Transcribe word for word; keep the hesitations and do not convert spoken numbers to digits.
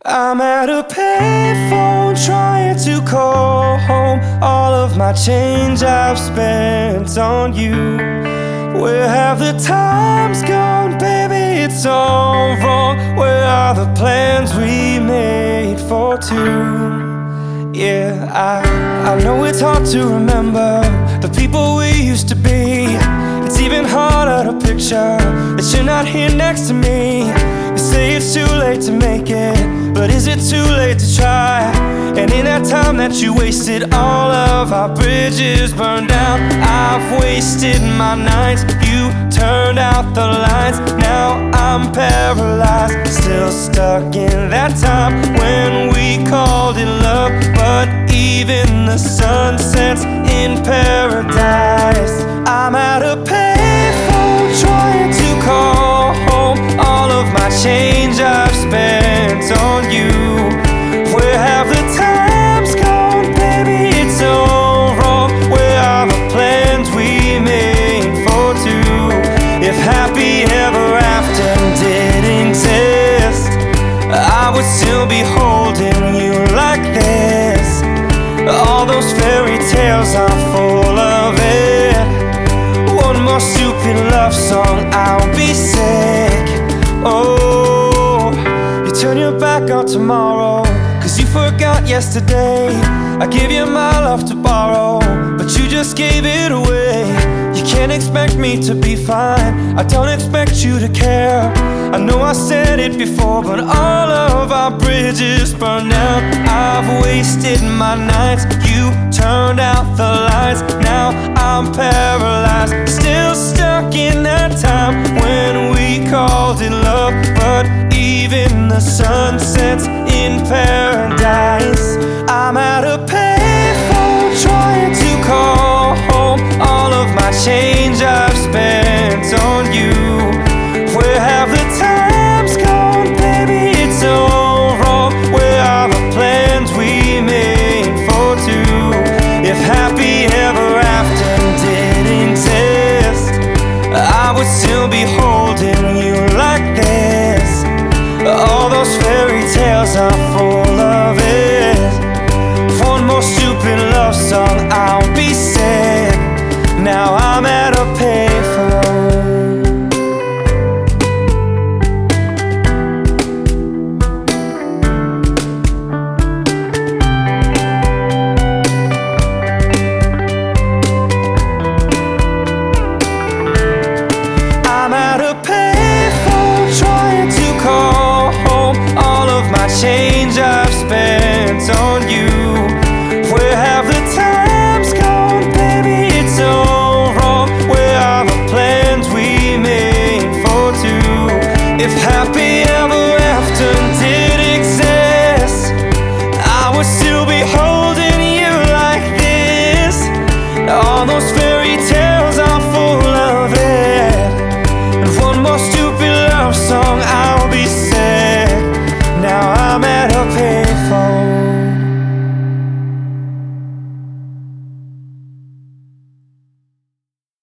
I'm at a payphone trying to call home all of my change I've spent on you. Where have the times gone, baby? It's all wrong. Where are the plans we made for two? Yeah, I, I know it's hard to remember the people we used to be. It's even harder to picture that you're not here next to me. You say it's too late to make it, but is it too late to try? And in that time that you wasted, all of our bridges burned down. I've wasted my nights, you turned out the lights. Now I'm paralyzed, still stuck in that time when we called it love. But even the sun sets in paradise. I'm at a payphone trying to call home all of my change I've spent on you. Where have the times gone, baby? It's all wrong. Where are the plans we made for two? If happy ever after did exist, I would still be holding you like this. All those fairy tales are full of it. One more stupid love song, I'll be sick. Oh, you turn your back on tomorrow, cause you forgot yesterday. I gave you my love to borrow, but you just gave it away. You can't expect me to be fine, I don't expect you to care. I know I said it before, but all of our bridges burned out. I've wasted my nights, you turned out the lights. Now I'm paralyzed, still stuck in that time when we called it love. But even the sun sets in paradise. I'm at a payphone trying to call home all of my change I've spent on you. Where have the times gone, baby? It's all wrong. Where are the plans we made for two? If happy ever after did exist, I would still be holding you like this. All those fairy tales are full of it. One more stupid love song, I'll be sick. Now I'm at a payphone. I'm at a payphone trying to call home all of my change I've spent on you. Where have the times gone, baby? It's all wrong. Where are the plans we made for two? If happy